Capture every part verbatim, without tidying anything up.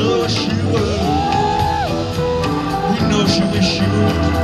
know she would. We know she wish she would.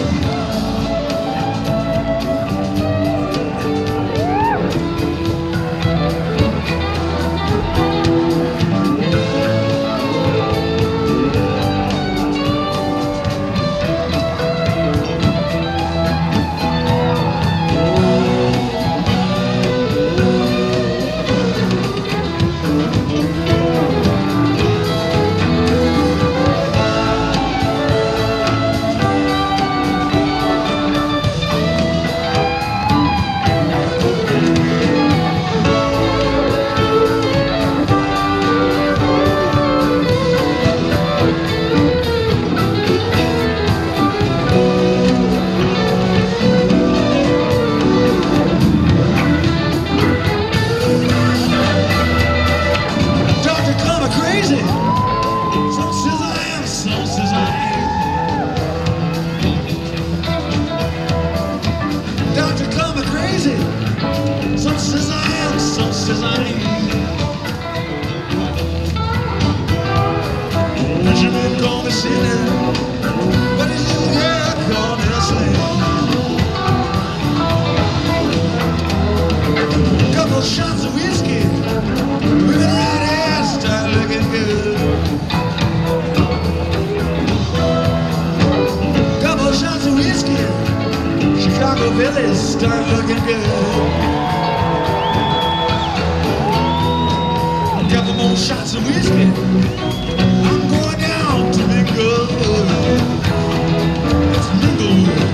Shots of whiskey, with the right hair start looking good. Couple shots of whiskey, Chicago Village start looking good. A couple more shots of whiskey, I'm going down to Minglewood. It's Minglewood.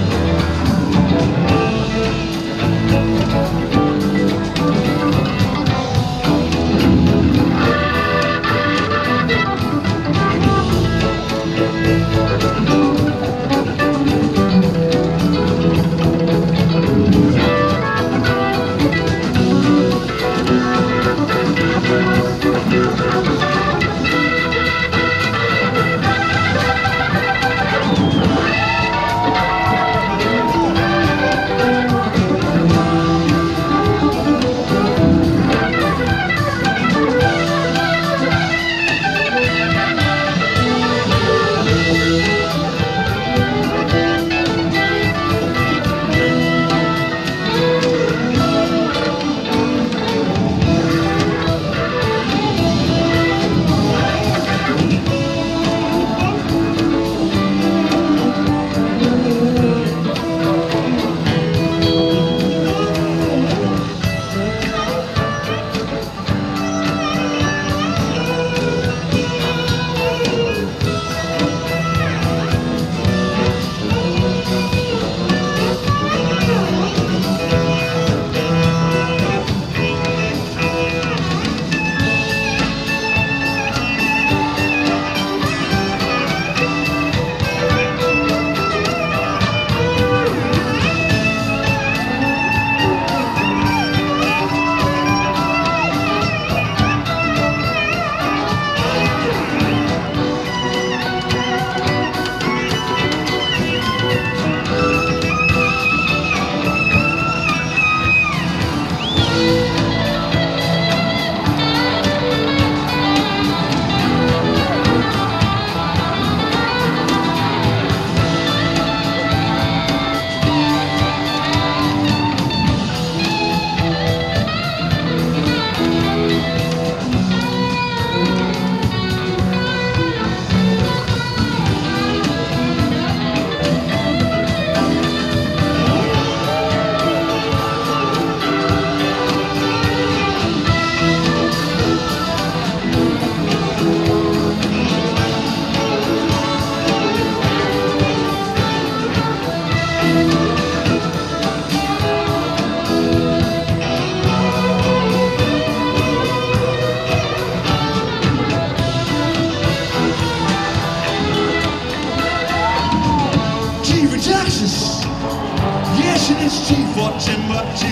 It's T for Timbuktu.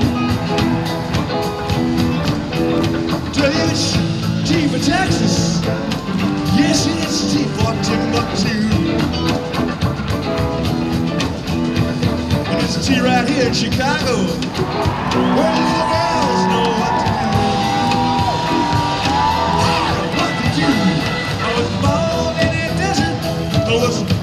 It's T for Texas. Yes, it's T for Timbuktu. And it's T right here in Chicago, where little girls know what to do. What to do. Listen.